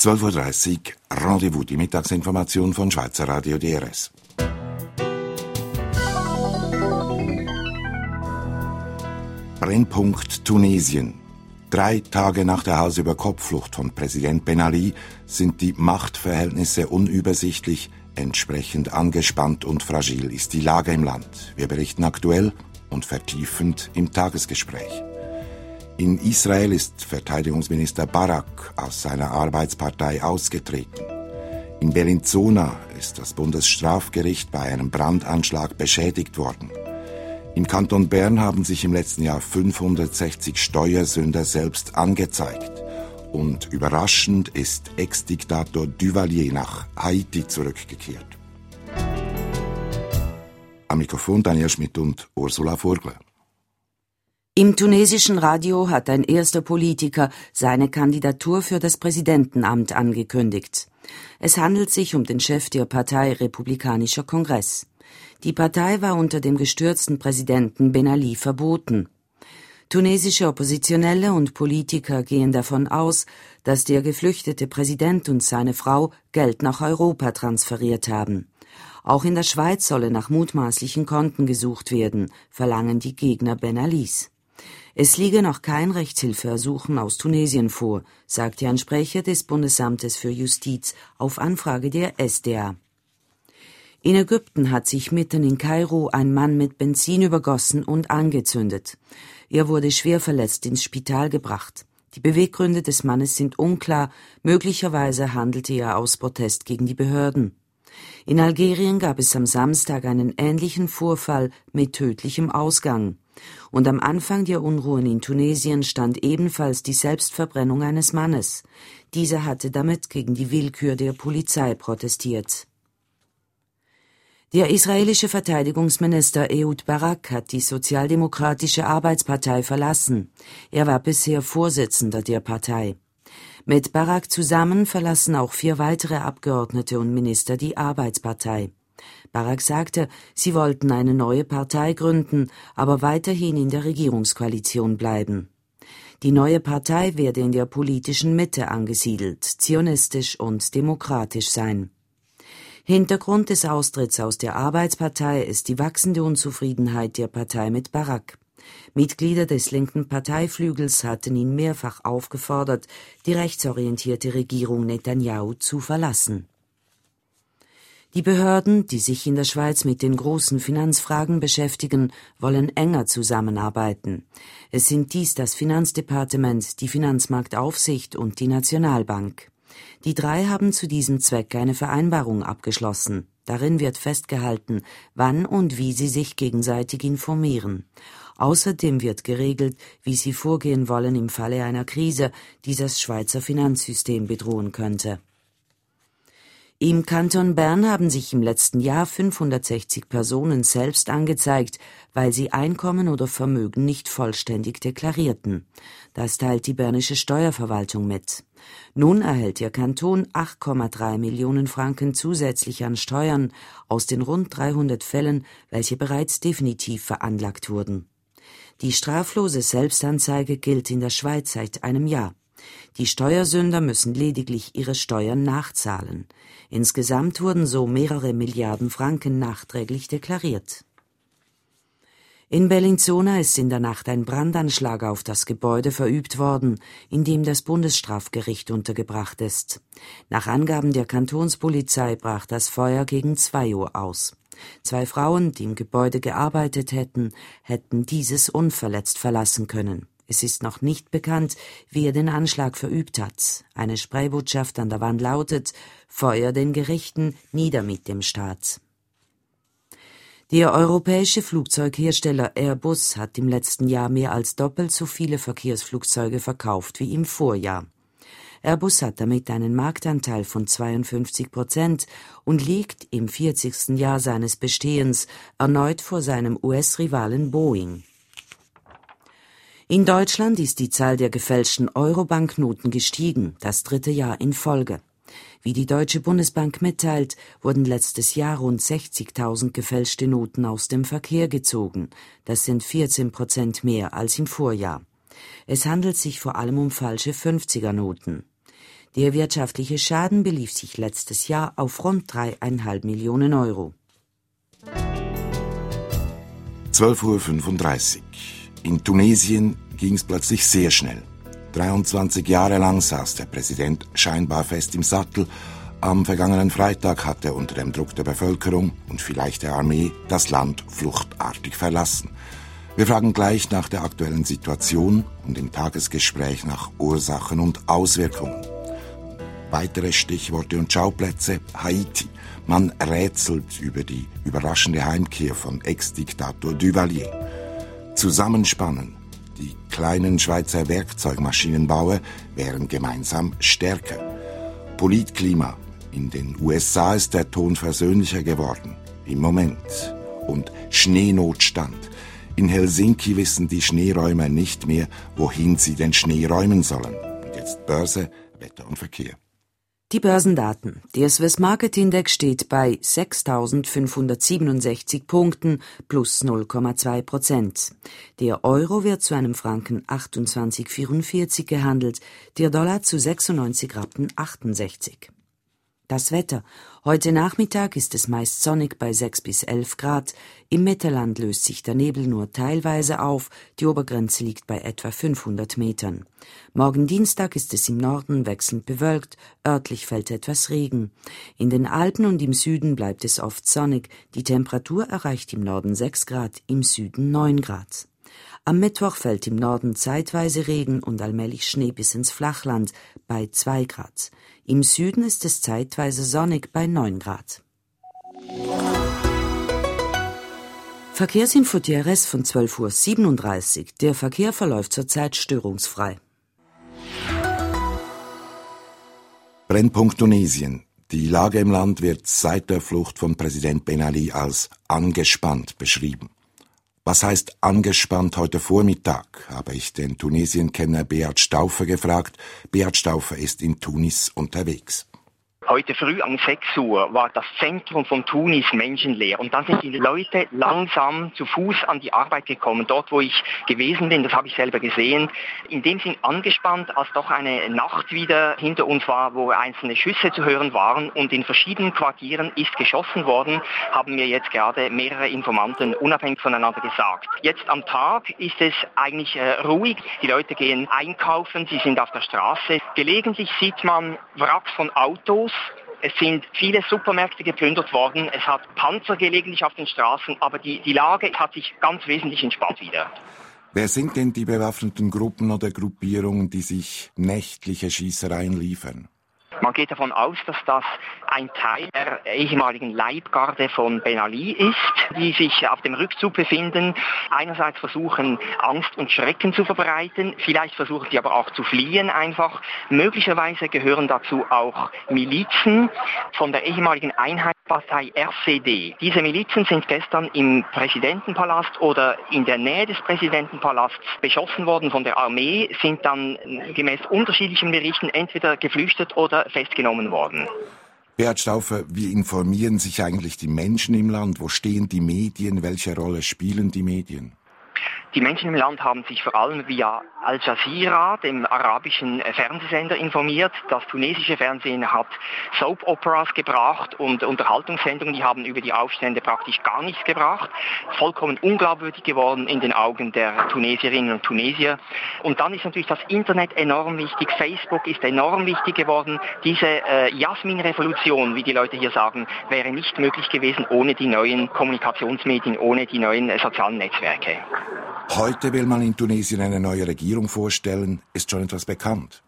12.30 Uhr, Rendezvous, die Mittagsinformation von Schweizer Radio DRS. Brennpunkt Tunesien. 3 Tage nach der Hals-über-Kopf-Flucht von Präsident Ben Ali sind die Machtverhältnisse unübersichtlich, entsprechend angespannt und fragil ist die Lage im Land. Wir berichten aktuell und vertiefend im Tagesgespräch. In Israel ist Verteidigungsminister Barak aus seiner Arbeitspartei ausgetreten. In Bellinzona ist das Bundesstrafgericht bei einem Brandanschlag beschädigt worden. Im Kanton Bern haben sich im letzten Jahr 560 Steuersünder selbst angezeigt. Und überraschend ist Ex-Diktator Duvalier nach Haiti zurückgekehrt. Am Mikrofon Daniel Schmidt und Ursula Vogler. Im tunesischen Radio hat ein erster Politiker seine Kandidatur für das Präsidentenamt angekündigt. Es handelt sich um den Chef der Partei Republikanischer Kongress. Die Partei war unter dem gestürzten Präsidenten Ben Ali verboten. Tunesische Oppositionelle und Politiker gehen davon aus, dass der geflüchtete Präsident und seine Frau Geld nach Europa transferiert haben. Auch in der Schweiz solle nach mutmaßlichen Konten gesucht werden, verlangen die Gegner Ben Alis. Es liege noch kein Rechtshilfeersuchen aus Tunesien vor, sagte ein Sprecher des Bundesamtes für Justiz auf Anfrage der SDA. In Ägypten hat sich mitten in Kairo ein Mann mit Benzin übergossen und angezündet. Er wurde schwer verletzt ins Spital gebracht. Die Beweggründe des Mannes sind unklar, möglicherweise handelte er aus Protest gegen die Behörden. In Algerien gab es am Samstag einen ähnlichen Vorfall mit tödlichem Ausgang. Und am Anfang der Unruhen in Tunesien stand ebenfalls die Selbstverbrennung eines Mannes. Dieser hatte damit gegen die Willkür der Polizei protestiert. Der israelische Verteidigungsminister Ehud Barak hat die Sozialdemokratische Arbeitspartei verlassen. Er war bisher Vorsitzender der Partei. Mit Barak zusammen verlassen auch 4 weitere Abgeordnete und Minister die Arbeitspartei. Barak sagte, sie wollten eine neue Partei gründen, aber weiterhin in der Regierungskoalition bleiben. Die neue Partei werde in der politischen Mitte angesiedelt, zionistisch und demokratisch sein. Hintergrund des Austritts aus der Arbeitspartei ist die wachsende Unzufriedenheit der Partei mit Barak. Mitglieder des linken Parteiflügels hatten ihn mehrfach aufgefordert, die rechtsorientierte Regierung Netanyahu zu verlassen. Die Behörden, die sich in der Schweiz mit den großen Finanzfragen beschäftigen, wollen enger zusammenarbeiten. Es sind dies das Finanzdepartement, die Finanzmarktaufsicht und die Nationalbank. Die 3 haben zu diesem Zweck eine Vereinbarung abgeschlossen. Darin wird festgehalten, wann und wie sie sich gegenseitig informieren. Außerdem wird geregelt, wie sie vorgehen wollen im Falle einer Krise, die das Schweizer Finanzsystem bedrohen könnte. Im Kanton Bern haben sich im letzten Jahr 560 Personen selbst angezeigt, weil sie Einkommen oder Vermögen nicht vollständig deklarierten. Das teilt die bernische Steuerverwaltung mit. Nun erhält der Kanton 8,3 Millionen Franken zusätzlich an Steuern aus den rund 300 Fällen, welche bereits definitiv veranlagt wurden. Die straflose Selbstanzeige gilt in der Schweiz seit einem Jahr. Die Steuersünder müssen lediglich ihre Steuern nachzahlen. Insgesamt wurden so mehrere Milliarden Franken nachträglich deklariert. In Bellinzona ist in der Nacht ein Brandanschlag auf das Gebäude verübt worden, in dem das Bundesstrafgericht untergebracht ist. Nach Angaben der Kantonspolizei brach das Feuer gegen 2 Uhr aus. 2 Frauen, die im Gebäude gearbeitet hätten dieses unverletzt verlassen können. Es ist noch nicht bekannt, wer den Anschlag verübt hat. Eine Spraybotschaft an der Wand lautet: Feuer den Gerichten, nieder mit dem Staat. Der europäische Flugzeughersteller Airbus hat im letzten Jahr mehr als doppelt so viele Verkehrsflugzeuge verkauft wie im Vorjahr. Airbus hat damit einen Marktanteil von 52% und liegt im 40. Jahr seines Bestehens erneut vor seinem US-Rivalen Boeing. In Deutschland ist die Zahl der gefälschten Euro-Banknoten gestiegen, das 3. Jahr in Folge. Wie die Deutsche Bundesbank mitteilt, wurden letztes Jahr rund 60.000 gefälschte Noten aus dem Verkehr gezogen. Das sind 14% mehr als im Vorjahr. Es handelt sich vor allem um falsche 50er-Noten. Der wirtschaftliche Schaden belief sich letztes Jahr auf rund 3,5 Millionen Euro. 12:35 Uhr. In Tunesien ging es plötzlich sehr schnell. 23 Jahre lang saß der Präsident scheinbar fest im Sattel. Am vergangenen Freitag hat er unter dem Druck der Bevölkerung und vielleicht der Armee das Land fluchtartig verlassen. Wir fragen gleich nach der aktuellen Situation und im Tagesgespräch nach Ursachen und Auswirkungen. Weitere Stichworte und Schauplätze: Haiti. Man rätselt über die überraschende Heimkehr von Ex-Diktator Duvalier. Zusammenspannen. Die kleinen Schweizer Werkzeugmaschinenbauer wären gemeinsam stärker. Politklima. In den USA ist der Ton versöhnlicher geworden. Im Moment. Und Schneenotstand. In Helsinki wissen die Schneeräumer nicht mehr, wohin sie den Schnee räumen sollen. Und jetzt Börse, Wetter und Verkehr. Die Börsendaten. Der Swiss Market Index steht bei 6.567 Punkten plus 0,2%. Der Euro wird zu einem Franken 28,44 gehandelt, der Dollar zu 96,68 Rappen. Das Wetter. Heute Nachmittag ist es meist sonnig bei 6 bis 11 Grad. Im Mittelland löst sich der Nebel nur teilweise auf. Die Obergrenze liegt bei etwa 500 Metern. Morgen Dienstag ist es im Norden wechselnd bewölkt. Örtlich fällt etwas Regen. In den Alpen und im Süden bleibt es oft sonnig. Die Temperatur erreicht im Norden 6 Grad, im Süden 9 Grad. Am Mittwoch fällt im Norden zeitweise Regen und allmählich Schnee bis ins Flachland bei 2 Grad. Im Süden ist es zeitweise sonnig bei 9 Grad. Verkehrsinfo TRS von 12:37 Uhr. Der Verkehr verläuft zurzeit störungsfrei. Brennpunkt Tunesien. Die Lage im Land wird seit der Flucht von Präsident Ben Ali als angespannt beschrieben. Was heißt angespannt heute Vormittag, habe ich den Tunesien-Kenner Beat Stauffer gefragt. Beat Stauffer ist in Tunis unterwegs. Heute früh um 6 Uhr war das Zentrum von Tunis menschenleer und dann sind die Leute langsam zu Fuß an die Arbeit gekommen. Dort, wo ich gewesen bin, das habe ich selber gesehen, in dem Sinn angespannt, als doch eine Nacht wieder hinter uns war, wo einzelne Schüsse zu hören waren und in verschiedenen Quartieren ist geschossen worden, haben mir jetzt gerade mehrere Informanten unabhängig voneinander gesagt. Jetzt am Tag ist es eigentlich ruhig, die Leute gehen einkaufen, sie sind auf der Straße. Gelegentlich sieht man Wracks von Autos. Es sind viele Supermärkte geplündert worden, es hat Panzer gelegentlich auf den Straßen, aber die Lage hat sich ganz wesentlich entspannt wieder. Wer sind denn die bewaffneten Gruppen oder Gruppierungen, die sich nächtliche Schießereien liefern? Man geht davon aus, dass das ein Teil der ehemaligen Leibgarde von Ben Ali ist, die sich auf dem Rückzug befinden. Einerseits versuchen, Angst und Schrecken zu verbreiten, vielleicht versuchen sie aber auch zu fliehen einfach. Möglicherweise gehören dazu auch Milizen von der ehemaligen Einheitspartei RCD. Diese Milizen sind gestern im Präsidentenpalast oder in der Nähe des Präsidentenpalasts beschossen worden von der Armee, sind dann gemäß unterschiedlichen Berichten entweder geflüchtet oder festgenommen worden. Beat Stauffer, wie informieren sich eigentlich die Menschen im Land? Wo stehen die Medien? Welche Rolle spielen die Medien? Die Menschen im Land haben sich vor allem via Al Jazeera, dem arabischen Fernsehsender, informiert. Das tunesische Fernsehen hat Soap-Operas gebracht und Unterhaltungssendungen, die haben über die Aufstände praktisch gar nichts gebracht. Vollkommen unglaubwürdig geworden in den Augen der Tunesierinnen und Tunesier. Und dann ist natürlich das Internet enorm wichtig. Facebook ist enorm wichtig geworden. Diese Jasmin-Revolution, wie die Leute hier sagen, wäre nicht möglich gewesen ohne die neuen Kommunikationsmedien, ohne die neuen sozialen Netzwerke. Heute will man in Tunesien eine neue Regierung vorstellen. Ist schon etwas bekannt?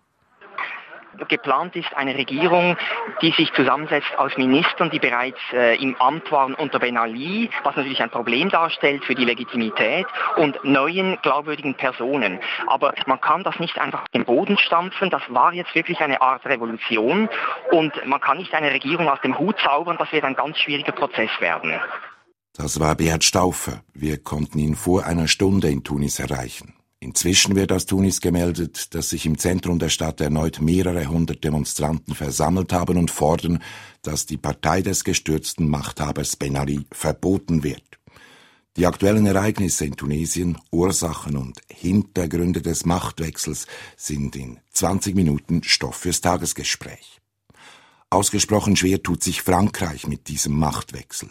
Geplant ist eine Regierung, die sich zusammensetzt aus Ministern, die bereits im Amt waren unter Ben Ali, was natürlich ein Problem darstellt für die Legitimität, und neuen glaubwürdigen Personen. Aber man kann das nicht einfach auf den Boden stampfen. Das war jetzt wirklich eine Art Revolution und man kann nicht eine Regierung aus dem Hut zaubern. Das wird ein ganz schwieriger Prozess werden. Das war Beat Stauffer. Wir konnten ihn vor einer Stunde in Tunis erreichen. Inzwischen wird aus Tunis gemeldet, dass sich im Zentrum der Stadt erneut mehrere hundert Demonstranten versammelt haben und fordern, dass die Partei des gestürzten Machthabers Ben Ali verboten wird. Die aktuellen Ereignisse in Tunesien, Ursachen und Hintergründe des Machtwechsels sind in 20 Minuten Stoff fürs Tagesgespräch. Ausgesprochen schwer tut sich Frankreich mit diesem Machtwechsel.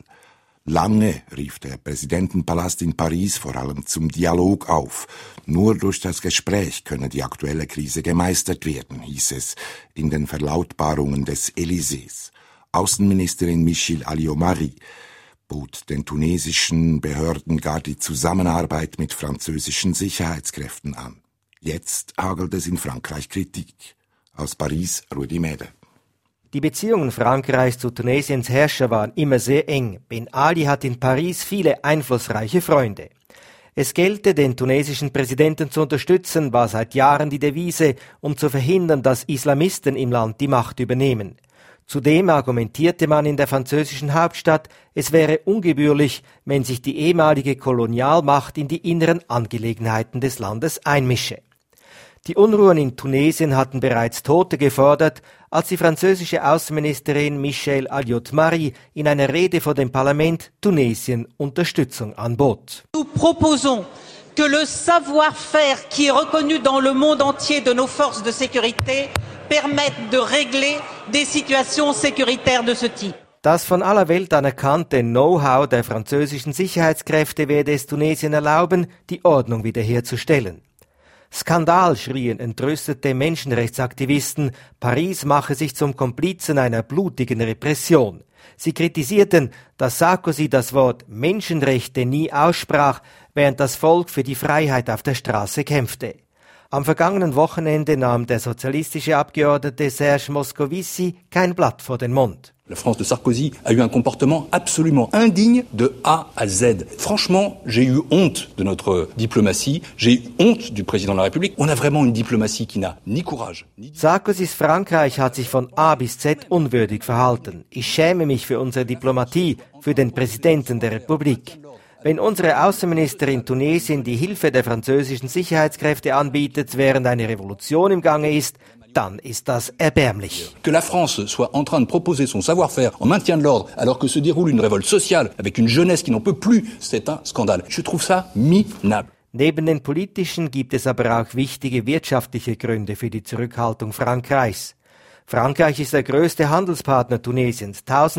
Lange rief der Präsidentenpalast in Paris vor allem zum Dialog auf. Nur durch das Gespräch könne die aktuelle Krise gemeistert werden, hieß es in den Verlautbarungen des Élysées. Außenministerin Michel Alliot-Marie bot den tunesischen Behörden gar die Zusammenarbeit mit französischen Sicherheitskräften an. Jetzt hagelt es in Frankreich Kritik. Aus Paris, Rudi Mäder. Die Beziehungen Frankreichs zu Tunesiens Herrscher waren immer sehr eng. Ben Ali hat in Paris viele einflussreiche Freunde. Es gelte, den tunesischen Präsidenten zu unterstützen, war seit Jahren die Devise, um zu verhindern, dass Islamisten im Land die Macht übernehmen. Zudem argumentierte man in der französischen Hauptstadt, es wäre ungebührlich, wenn sich die ehemalige Kolonialmacht in die inneren Angelegenheiten des Landes einmische. Die Unruhen in Tunesien hatten bereits Tote gefordert, als die französische Außenministerin Michel Alliot-Marie in einer Rede vor dem Parlament Tunesien Unterstützung anbot. Nous proposons que le savoir-faire qui est reconnu dans le monde entier de nos forces de sécurité permette de régler des situations sécuritaires de ce type. Das von aller Welt anerkannte Know-how der französischen Sicherheitskräfte werde es Tunesien erlauben, die Ordnung wiederherzustellen. Skandal, schrien entrüstete Menschenrechtsaktivisten, Paris mache sich zum Komplizen einer blutigen Repression. Sie kritisierten, dass Sarkozy das Wort Menschenrechte nie aussprach, während das Volk für die Freiheit auf der Straße kämpfte. Am vergangenen Wochenende nahm der sozialistische Abgeordnete Serge Moscovici kein Blatt vor den Mund. La France de Sarkozy a eu un comportement absolument indigne de A à Z. Franchement, j'ai eu honte de notre diplomatie, j'ai eu honte du président de la République. On a vraiment une diplomatie qui n'a ni courage, ni... Sarkozys Frankreich hat sich von A bis Z unwürdig verhalten. Ich schäme mich für unsere Diplomatie, für den Präsidenten der Republik. Wenn unsere Außenministerin Tunesien die Hilfe der französischen Sicherheitskräfte anbietet, während eine Revolution im Gange ist, dann ist das erbärmlich. Que la France soit en train de proposer son savoir-faire en maintien de l'ordre alors que se déroule une révolte sociale avec une jeunesse qui n'en peut plus, c'est un scandale. Je trouve ça minable. Neben den politischen gibt es aber auch wichtige wirtschaftliche Gründe für die Zurückhaltung Frankreichs. Frankreich ist der größte Handelspartner Tunesiens.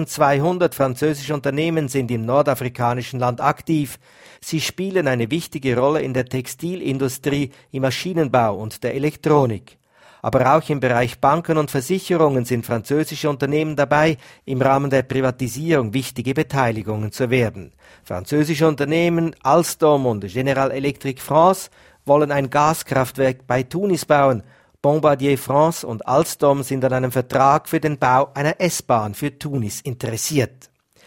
1200 französische Unternehmen sind im nordafrikanischen Land aktiv. Sie spielen eine wichtige Rolle in der Textilindustrie, im Maschinenbau und der Elektronik. Aber auch im Bereich Banken und Versicherungen sind französische Unternehmen dabei, im Rahmen der Privatisierung wichtige Beteiligungen zu werden. Französische Unternehmen Alstom und General Electric France wollen ein Gaskraftwerk bei Tunis bauen. Bombardier France und Alstom sind an einem Vertrag für den Bau einer S-Bahn für Tunis interessiert.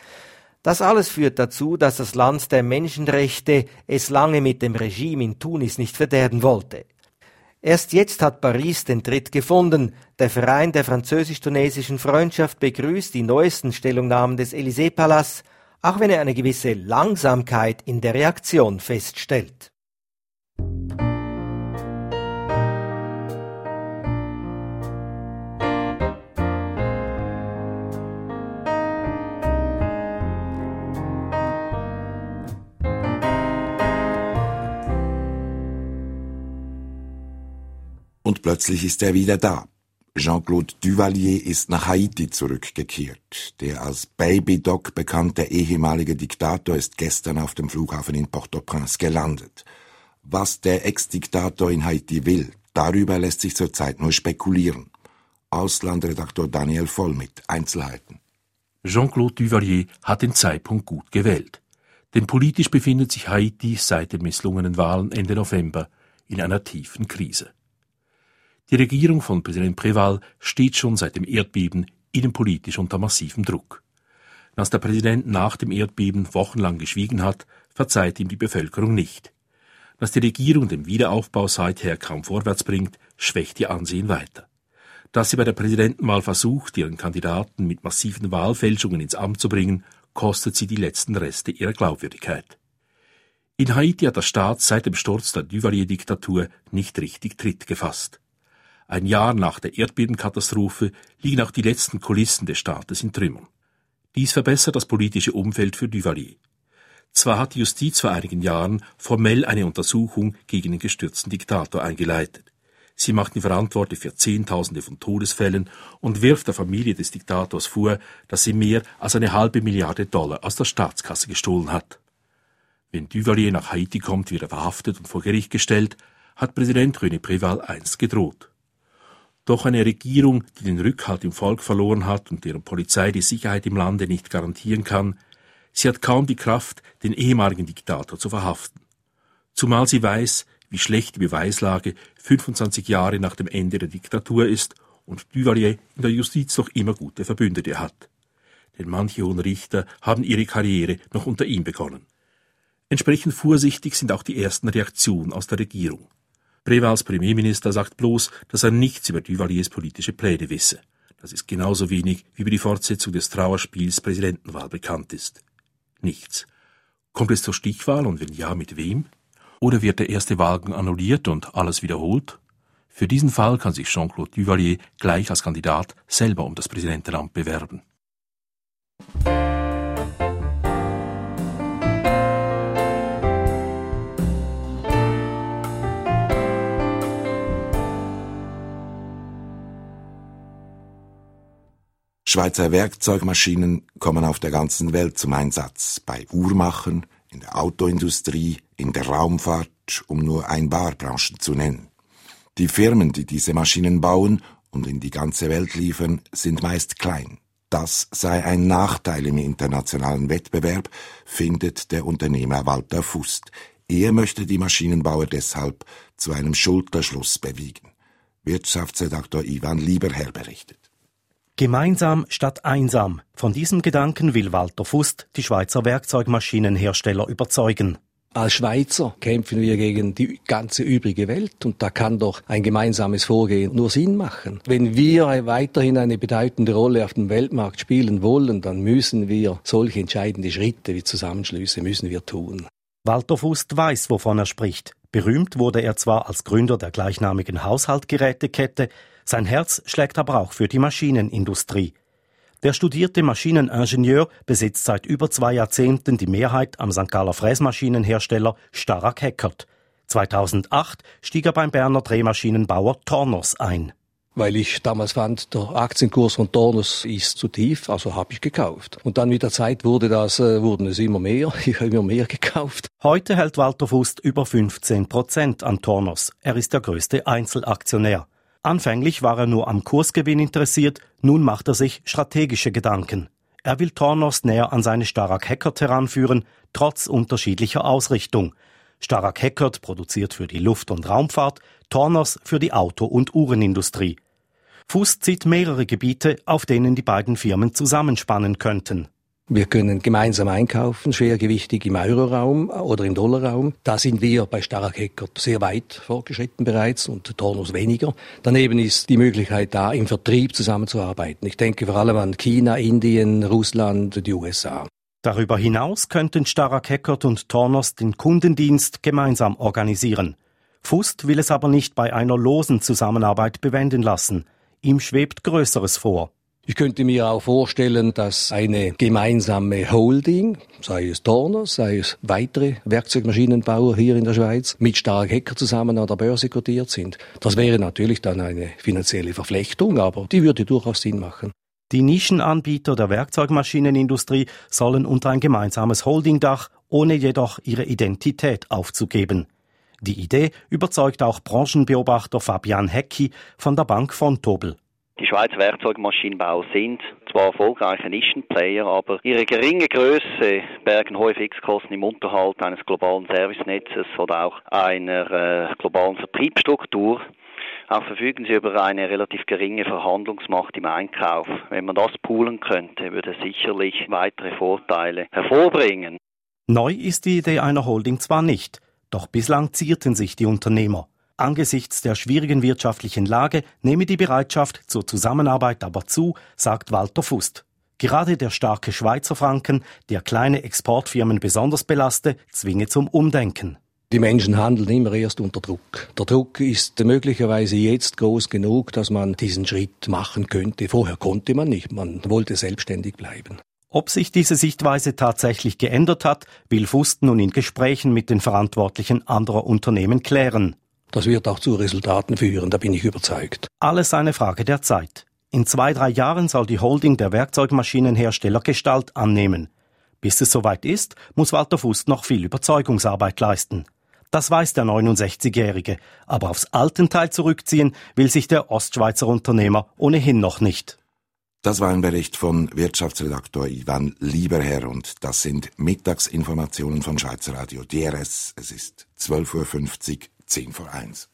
Das alles führt dazu, dass das Land der Menschenrechte es lange mit dem Regime in Tunis nicht verderben wollte. Erst jetzt hat Paris den Tritt gefunden. Der Verein der französisch-tunesischen Freundschaft begrüßt die neuesten Stellungnahmen des Élysée-Palasts, auch wenn er eine gewisse Langsamkeit in der Reaktion feststellt. Und plötzlich ist er wieder da. Jean-Claude Duvalier ist nach Haiti zurückgekehrt. Der als Baby Doc bekannte ehemalige Diktator ist gestern auf dem Flughafen in Port-au-Prince gelandet. Was der Ex-Diktator in Haiti will, darüber lässt sich zurzeit nur spekulieren. Auslandredaktor Daniel Voll mit Einzelheiten. Jean-Claude Duvalier hat den Zeitpunkt gut gewählt. Denn politisch befindet sich Haiti seit den misslungenen Wahlen Ende November in einer tiefen Krise. Die Regierung von Präsident Préval steht schon seit dem Erdbeben innenpolitisch unter massivem Druck. Dass der Präsident nach dem Erdbeben wochenlang geschwiegen hat, verzeiht ihm die Bevölkerung nicht. Dass die Regierung den Wiederaufbau seither kaum vorwärts bringt, schwächt ihr Ansehen weiter. Dass sie bei der Präsidentenwahl versucht, ihren Kandidaten mit massiven Wahlfälschungen ins Amt zu bringen, kostet sie die letzten Reste ihrer Glaubwürdigkeit. In Haiti hat der Staat seit dem Sturz der Duvalier-Diktatur nicht richtig Tritt gefasst. Ein Jahr nach der Erdbebenkatastrophe liegen auch die letzten Kulissen des Staates in Trümmern. Dies verbessert das politische Umfeld für Duvalier. Zwar hat die Justiz vor einigen Jahren formell eine Untersuchung gegen den gestürzten Diktator eingeleitet. Sie macht ihn verantwortlich für Zehntausende von Todesfällen und wirft der Familie des Diktators vor, dass sie mehr als $500 Milliarden aus der Staatskasse gestohlen hat. Wenn Duvalier nach Haiti kommt, wird er verhaftet und vor Gericht gestellt, hat Präsident René Préval einst gedroht. Doch eine Regierung, die den Rückhalt im Volk verloren hat und deren Polizei die Sicherheit im Lande nicht garantieren kann, sie hat kaum die Kraft, den ehemaligen Diktator zu verhaften. Zumal sie weiß, wie schlecht die Beweislage 25 Jahre nach dem Ende der Diktatur ist und Duvalier in der Justiz noch immer gute Verbündete hat. Denn manche hohen Richter haben ihre Karriere noch unter ihm begonnen. Entsprechend vorsichtig sind auch die ersten Reaktionen aus der Regierung. Prévals Premierminister sagt bloß, dass er nichts über Duvaliers politische Pläne wisse. Das ist genauso wenig, wie über die Fortsetzung des Trauerspiels Präsidentenwahl bekannt ist. Nichts. Kommt es zur Stichwahl und wenn ja, mit wem? Oder wird der erste Wahlgang annulliert und alles wiederholt? Für diesen Fall kann sich Jean-Claude Duvalier gleich als Kandidat selber um das Präsidentenamt bewerben. Schweizer Werkzeugmaschinen kommen auf der ganzen Welt zum Einsatz, bei Uhrmachern, in der Autoindustrie, in der Raumfahrt, um nur ein paar Branchen zu nennen. Die Firmen, die diese Maschinen bauen und in die ganze Welt liefern, sind meist klein. Das sei ein Nachteil im internationalen Wettbewerb, findet der Unternehmer Walter Fust. Er möchte die Maschinenbauer deshalb zu einem Schulterschluss bewegen. Wirtschaftsredaktor Ivan Lieberherr berichtet. Gemeinsam statt einsam. Von diesem Gedanken will Walter Fust die Schweizer Werkzeugmaschinenhersteller überzeugen. Als Schweizer kämpfen wir gegen die ganze übrige Welt und da kann doch ein gemeinsames Vorgehen nur Sinn machen. Wenn wir weiterhin eine bedeutende Rolle auf dem Weltmarkt spielen wollen, dann müssen wir solche entscheidende Schritte wie Zusammenschlüsse müssen wir tun. Walter Fust weiß, wovon er spricht. Berühmt wurde er zwar als Gründer der gleichnamigen Haushaltgerätekette, sein Herz schlägt aber auch für die Maschinenindustrie. Der studierte Maschineningenieur besitzt seit über 2 Jahrzehnten die Mehrheit am St. Galler Fräsmaschinenhersteller Starrag-Heckert. 2008 stieg er beim Berner Drehmaschinenbauer Tornos ein. Weil ich damals fand, der Aktienkurs von Tornos ist zu tief, also habe ich gekauft. Und dann mit der Zeit wurden es immer mehr, ich habe immer mehr gekauft. Heute hält Walter Fust über 15% an Tornos. Er ist der größte Einzelaktionär. Anfänglich war er nur am Kursgewinn interessiert, nun macht er sich strategische Gedanken. Er will Tornos näher an seine Starrag-Heckert heranführen, trotz unterschiedlicher Ausrichtung. Starrag-Heckert produziert für die Luft- und Raumfahrt, Tornos für die Auto- und Uhrenindustrie. Fust sieht mehrere Gebiete, auf denen die beiden Firmen zusammenspannen könnten. Wir können gemeinsam einkaufen, schwergewichtig im Euroraum oder im Dollarraum. Da sind wir bei Starrag-Heckert sehr weit fortgeschritten bereits und Tornos weniger. Daneben ist die Möglichkeit da, im Vertrieb zusammenzuarbeiten. Ich denke vor allem an China, Indien, Russland, die USA. Darüber hinaus könnten Starrag-Heckert und Tornos den Kundendienst gemeinsam organisieren. Fust will es aber nicht bei einer losen Zusammenarbeit bewenden lassen. Ihm schwebt Größeres vor. Ich könnte mir auch vorstellen, dass eine gemeinsame Holding, sei es Tornos, sei es weitere Werkzeugmaschinenbauer hier in der Schweiz, mit Starrag-Heckert zusammen an der Börse kotiert sind. Das wäre natürlich dann eine finanzielle Verflechtung, aber die würde durchaus Sinn machen. Die Nischenanbieter der Werkzeugmaschinenindustrie sollen unter ein gemeinsames Holdingdach, ohne jedoch ihre Identität aufzugeben. Die Idee überzeugt auch Branchenbeobachter Fabian Hecki von der Bank Vontobel. Die Schweizer Werkzeugmaschinenbauer sind zwar erfolgreiche Nischenplayer, aber ihre geringe Größe bergen hohe Fixkosten im Unterhalt eines globalen Servicenetzes oder auch einer globalen Vertriebsstruktur. Auch verfügen sie über eine relativ geringe Verhandlungsmacht im Einkauf. Wenn man das poolen könnte, würde es sicherlich weitere Vorteile hervorbringen. Neu ist die Idee einer Holding zwar nicht, doch bislang zierten sich die Unternehmer. Angesichts der schwierigen wirtschaftlichen Lage nehme die Bereitschaft zur Zusammenarbeit aber zu, sagt Walter Fust. Gerade der starke Schweizer Franken, der kleine Exportfirmen besonders belaste, zwinge zum Umdenken. Die Menschen handeln immer erst unter Druck. Der Druck ist möglicherweise jetzt groß genug, dass man diesen Schritt machen könnte. Vorher konnte man nicht, man wollte selbstständig bleiben. Ob sich diese Sichtweise tatsächlich geändert hat, will Fust nun in Gesprächen mit den Verantwortlichen anderer Unternehmen klären. Das wird auch zu Resultaten führen, da bin ich überzeugt. Alles eine Frage der Zeit. In 2-3 Jahren soll die Holding der Werkzeugmaschinenhersteller Gestalt annehmen. Bis es soweit ist, muss Walter Fust noch viel Überzeugungsarbeit leisten. Das weiß der 69-Jährige, aber aufs Altenteil zurückziehen will sich der Ostschweizer Unternehmer ohnehin noch nicht. Das war ein Bericht von Wirtschaftsredaktor Ivan Lieberherr und das sind Mittagsinformationen von Schweizer Radio DRS. Es ist 12.50 Uhr, 10:01.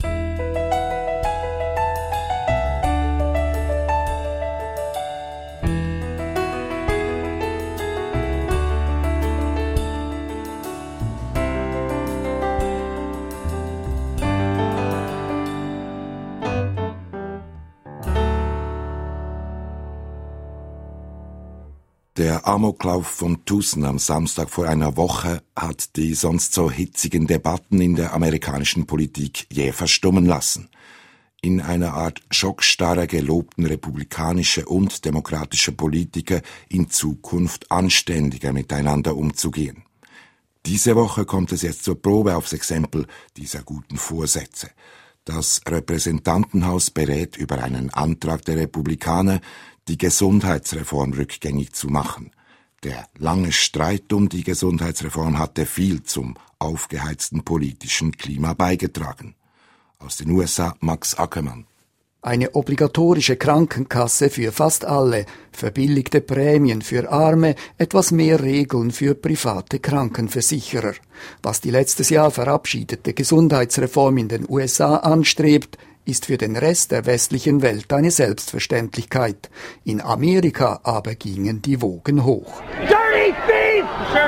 Der Amoklauf von Tucson am Samstag vor einer Woche hat die sonst so hitzigen Debatten in der amerikanischen Politik jäh verstummen lassen. In einer Art Schockstarre gelobten republikanische und demokratische Politiker in Zukunft anständiger miteinander umzugehen. Diese Woche kommt es jetzt zur Probe aufs Exempel dieser guten Vorsätze. Das Repräsentantenhaus berät über einen Antrag der Republikaner, die Gesundheitsreform rückgängig zu machen. Der lange Streit um die Gesundheitsreform hatte viel zum aufgeheizten politischen Klima beigetragen. Aus den USA Max Ackermann. Eine obligatorische Krankenkasse für fast alle, verbilligte Prämien für Arme, etwas mehr Regeln für private Krankenversicherer. Was die letztes Jahr verabschiedete Gesundheitsreform in den USA anstrebt, ist für den Rest der westlichen Welt eine Selbstverständlichkeit. In Amerika aber gingen die Wogen hoch. Dirty thief!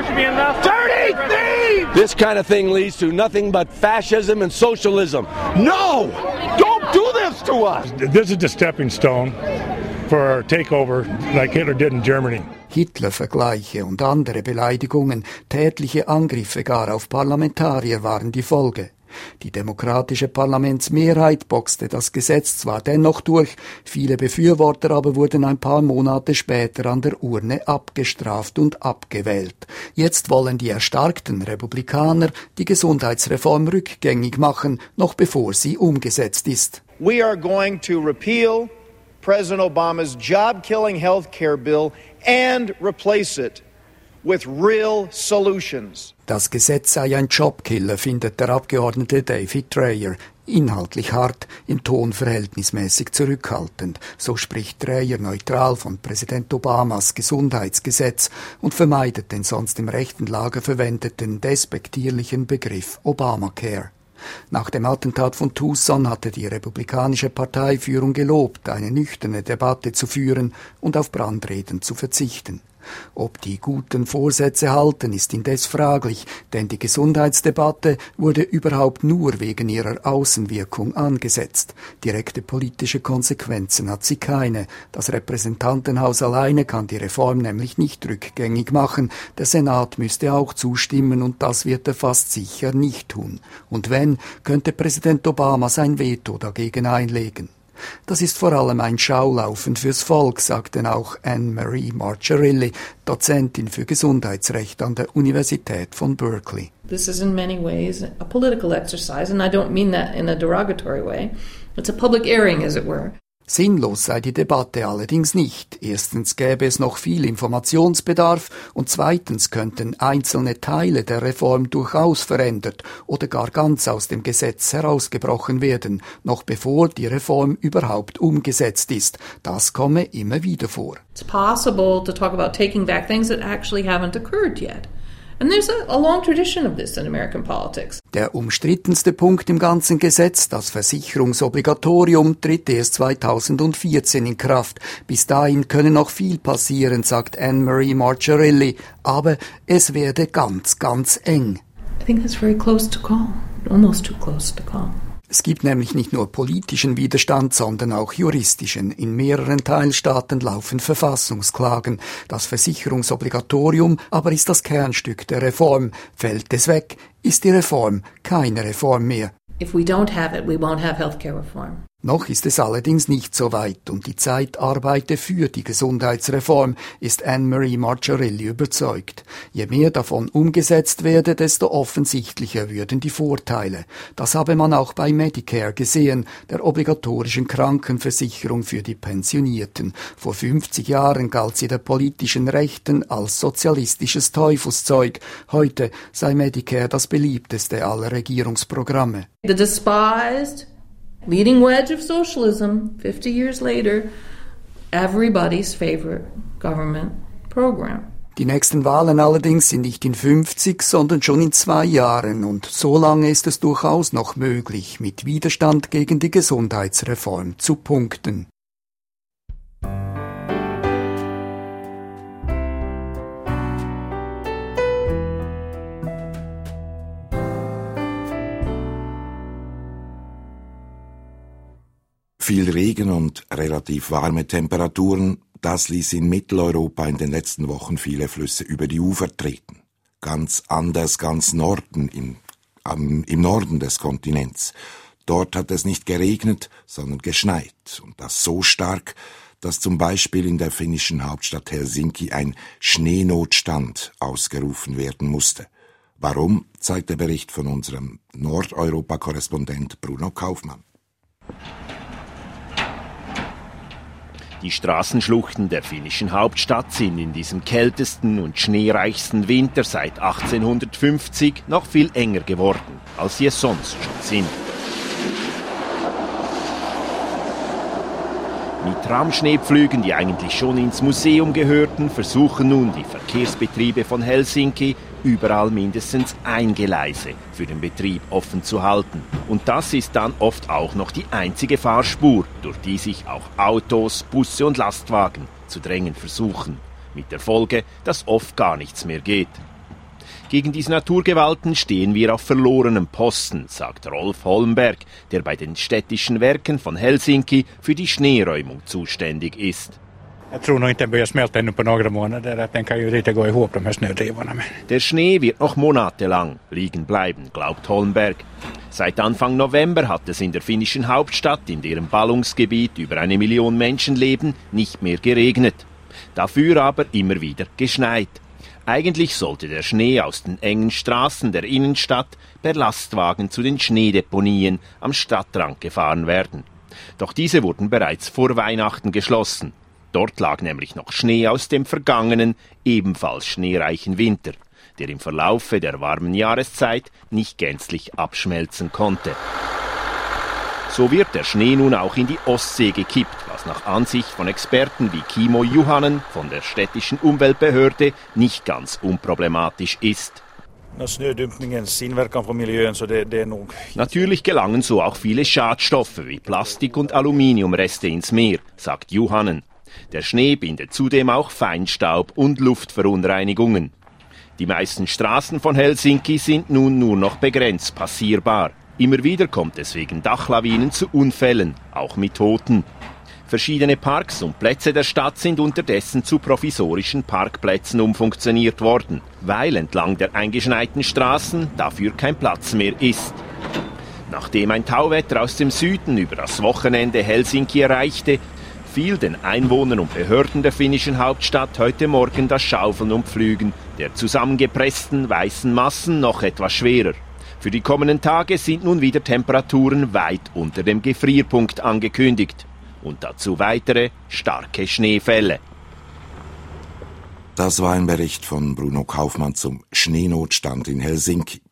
Dirty thief! This kind of thing leads to nothing but fascism and socialism. No! Don't do this to us! This is the stepping stone for our takeover like Hitler did in Germany. Hitler-Vergleiche und andere Beleidigungen, tätliche Angriffe gar auf Parlamentarier waren die Folge. Die demokratische Parlamentsmehrheit boxte das Gesetz zwar dennoch durch, viele Befürworter aber wurden ein paar Monate später an der Urne abgestraft und abgewählt. Jetzt wollen die erstarkten Republikaner die Gesundheitsreform rückgängig machen, noch bevor sie umgesetzt ist. We are going to repeal President Obama's job-killing health care bill and replace it with real solutions. Das Gesetz sei ein Jobkiller, findet der Abgeordnete David Dreyer. Inhaltlich hart, im Ton verhältnismäßig zurückhaltend. So spricht Dreyer neutral von Präsident Obamas Gesundheitsgesetz und vermeidet den sonst im rechten Lager verwendeten despektierlichen Begriff Obamacare. Nach dem Attentat von Tucson hatte die republikanische Parteiführung gelobt, eine nüchterne Debatte zu führen und auf Brandreden zu verzichten. Ob die guten Vorsätze halten, ist indes fraglich, denn die Gesundheitsdebatte wurde überhaupt nur wegen ihrer Außenwirkung angesetzt. Direkte politische Konsequenzen hat sie keine. Das Repräsentantenhaus alleine kann die Reform nämlich nicht rückgängig machen. Der Senat müsste auch zustimmen und das wird er fast sicher nicht tun. Und wenn, könnte Präsident Obama sein Veto dagegen einlegen. Das ist vor allem ein Schaulaufen fürs Volk, sagte auch Anne-Marie Marciarilli, Dozentin für Gesundheitsrecht an der Universität von Berkeley. This is in many ways a political exercise, and I don't mean that in a derogatory way. It's a public airing, as it were. Sinnlos sei die Debatte allerdings nicht. Erstens gäbe es noch viel Informationsbedarf und zweitens könnten einzelne Teile der Reform durchaus verändert oder gar ganz aus dem Gesetz herausgebrochen werden, noch bevor die Reform überhaupt umgesetzt ist. Das komme immer wieder vor. It's possible to talk about taking back things that actually haven't occurred yet. And there's a long tradition of this in American politics. Der umstrittenste Punkt im ganzen Gesetz, das Versicherungsobligatorium, tritt erst 2014 in Kraft. Bis dahin könne noch viel passieren, sagt Anne-Marie Marciarilli, aber es werde ganz, ganz eng. I think that's very close to call, almost too close to call. Es gibt nämlich nicht nur politischen Widerstand, sondern auch juristischen. In mehreren Teilstaaten laufen Verfassungsklagen. Das Versicherungsobligatorium aber ist das Kernstück der Reform. Fällt es weg, ist die Reform keine Reform mehr. If we don't have it, we won't have healthcare reform. Noch ist es allerdings nicht so weit und die Zeit arbeite für die Gesundheitsreform, ist Anne-Marie Marciarelli überzeugt. Je mehr davon umgesetzt werde, desto offensichtlicher würden die Vorteile. Das habe man auch bei Medicare gesehen, der obligatorischen Krankenversicherung für die Pensionierten. Vor 50 Jahren galt sie der politischen Rechten als sozialistisches Teufelszeug. Heute sei Medicare das beliebteste aller Regierungsprogramme. The despised leading wedge of socialism, 50 years later, everybody's favorite government program. Die nächsten Wahlen allerdings sind nicht in 50, sondern schon in 2 Jahren und so lange ist es durchaus noch möglich, mit Widerstand gegen die Gesundheitsreform zu punkten. Viel Regen und relativ warme Temperaturen, das ließ in Mitteleuropa in den letzten Wochen viele Flüsse über die Ufer treten. Ganz anders, ganz Norden, im Norden des Kontinents. Dort hat es nicht geregnet, sondern geschneit. Und das so stark, dass zum Beispiel in der finnischen Hauptstadt Helsinki ein Schneenotstand ausgerufen werden musste. Warum, zeigt der Bericht von unserem Nordeuropa-Korrespondent Bruno Kaufmann. Die Straßenschluchten der finnischen Hauptstadt sind in diesem kältesten und schneereichsten Winter seit 1850 noch viel enger geworden, als sie es sonst schon sind. Mit Tramschneepflügen, die eigentlich schon ins Museum gehörten, versuchen nun die Verkehrsbetriebe von Helsinki, überall mindestens ein Gleise für den Betrieb offen zu halten. Und das ist dann oft auch noch die einzige Fahrspur, durch die sich auch Autos, Busse und Lastwagen zu drängen versuchen. Mit der Folge, dass oft gar nichts mehr geht. Gegen diese Naturgewalten stehen wir auf verlorenem Posten, sagt Rolf Holmberg, der bei den städtischen Werken von Helsinki für die Schneeräumung zuständig ist. Jag tror nog inte börjar smälta ännu på några månader. Den kan ju lite gå ihop, de här snödrivorna. Der Schnee wird noch monatelang liegen bleiben, glaubt Holmberg. Seit Anfang November hat es in der finnischen Hauptstadt, in deren Ballungsgebiet über 1 Million Menschen leben, nicht mehr geregnet. Dafür aber immer wieder geschneit. Eigentlich sollte der Schnee aus den engen Straßen der Innenstadt per Lastwagen zu den Schneedeponien am Stadtrand gefahren werden. Doch diese wurden bereits vor Weihnachten geschlossen. Dort lag nämlich noch Schnee aus dem vergangenen, ebenfalls schneereichen Winter, der im Verlaufe der warmen Jahreszeit nicht gänzlich abschmelzen konnte. So wird der Schnee nun auch in die Ostsee gekippt, was nach Ansicht von Experten wie Kimo Juhanen von der städtischen Umweltbehörde nicht ganz unproblematisch ist. Natürlich gelangen so auch viele Schadstoffe wie Plastik- und Aluminiumreste ins Meer, sagt Juhanen. Der Schnee bindet zudem auch Feinstaub und Luftverunreinigungen. Die meisten Straßen von Helsinki sind nun nur noch begrenzt passierbar. Immer wieder kommt es wegen Dachlawinen zu Unfällen, auch mit Toten. Verschiedene Parks und Plätze der Stadt sind unterdessen zu provisorischen Parkplätzen umfunktioniert worden, weil entlang der eingeschneiten Straßen dafür kein Platz mehr ist. Nachdem ein Tauwetter aus dem Süden über das Wochenende Helsinki erreichte, fiel den Einwohnern und Behörden der finnischen Hauptstadt heute Morgen das Schaufeln und Pflügen der zusammengepressten weißen Massen noch etwas schwerer. Für die kommenden Tage sind nun wieder Temperaturen weit unter dem Gefrierpunkt angekündigt. Und dazu weitere starke Schneefälle. Das war ein Bericht von Bruno Kaufmann zum Schneenotstand in Helsinki.